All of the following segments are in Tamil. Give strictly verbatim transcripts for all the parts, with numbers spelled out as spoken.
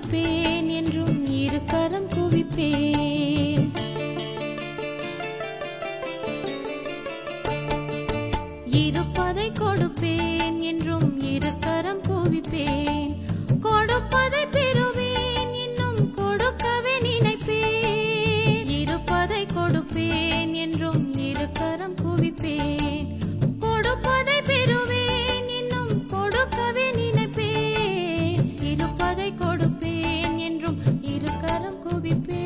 கொடுப்பேன் என்றும் இரு கரம் குவிப்பேன். இருப்பதை கொடுப்பேன் என்றும் இரு கரம் குவிப்பேன். கொடுப்பதை பெறுவேன் இன்னும் கொடுக்கவே நினைப்பேன். இருப்பதை கொடுப்பேன் என்றும் இரு கரம் குவிப்பேன். கொடுப்பதை பெறுவேன் இன்னும் கொடுக்கவே நினைப்பேன். இருப்பதை கொடுப்பேன் என்றும் இரு கரம் குவிப்பேன்.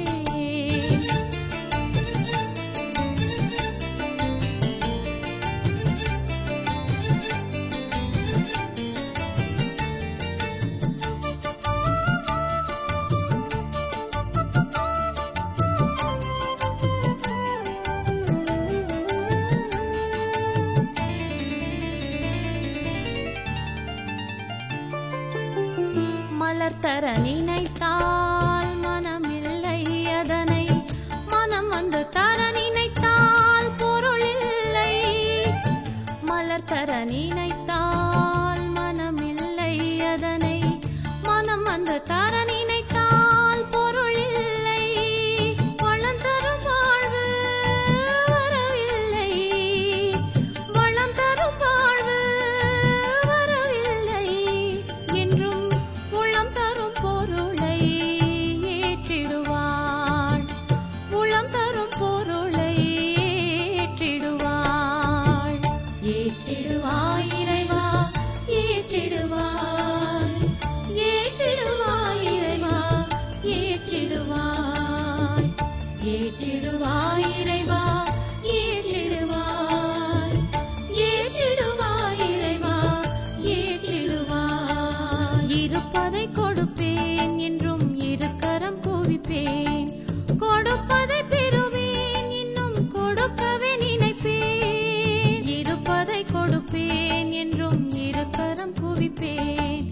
மலர் தர நினைத்தால் மனமில்லை அதனை மனம் வந்து தர நினைத்தால் பொருள் இல்லை. மலர் தர நினைத்தால் மனமில்லை அதனை மனம் வந்து தர நினைத்தால் பொருள் இல்லை. வளம் தரும் வாழ்வு வரவில்லை. வளம் தரும் வாழ்வு வரவில்லை என்றும் உளம் தரும் பொருளை ஏற்றிடுவாள். உளம் தரும் பொருளை ஏற்றிடுவாள். ஏற்றிடுவாய் இறைவா ஏற்றிடுவாய். ஏற்றிடுவாய் இறைவா ஏற்றிடுவாய். ஏற்றிடுவாய் இறைவா ஏற்றிடுவாய். ஏற்றிடுவாய் இறைவா ஏற்றிடுவாய். இருப்பதை கொடுப்பேன் என்றும் இரு கரம் குவிப்பேன். கொடுப்பதை பெறுவேன் இன்னும் கொடுக்கவே நினைப்பேன். இருப்பதை கொடுப்பேன் என்றும் இரு கரம் குவிப்பேன்.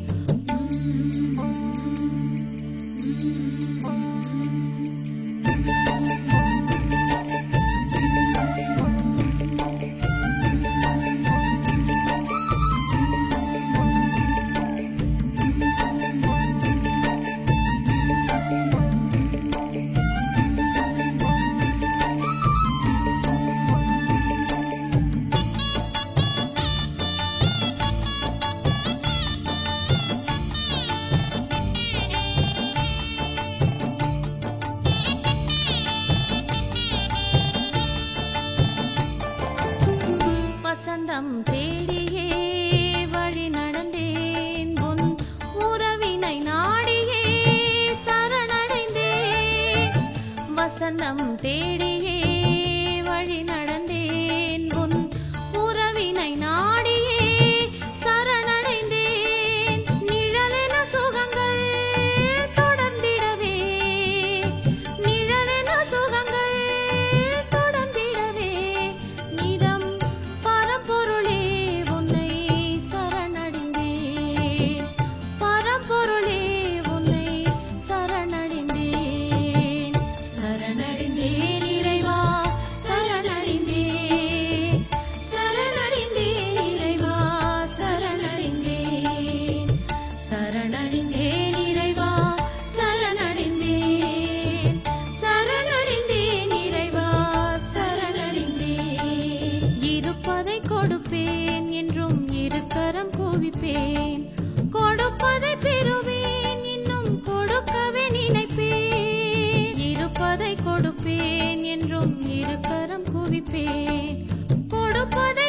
வசந்தம் தேடியே வழி நடந்தேன். உன் உறவினை நாடியே சரணடைந்தேன். வசந்தம் தேடியே வழி நடந்தேன். உன் உறவினை நாடியே சரணடைந்தேன். நிழலென சுகங்கள் தொடர்ந்திடவே. நிழலென சுகங்கள் தொடர்ந்திடவே. நிதம் பரம்பொருளே உன்னை சரணடைந்தேன். பரம்பொருளே உன்னை சரணடைந்தேன். சரணடைந்தேன் இறைவா சரணடைந்தேன். சரணடைந்தேன் இறைவா சரணடைந்தேன். சரணடைந்தேன் இறைவா சரணடைந்தேன். சரணடைந்தேன் இறைவா சரணடைந்தேன். இருப்பதை கொடுப்பேன் என்றும் இரு கரம் குவிப்பேன். கொடுப்பதை பெறுவேன் இன்னும் கொடுக்கவே நினைப்பேன். இருப்பதை கொடுப்பேன் என்றும் இரு கரம் குவிப்பேன். கொடுப்பதை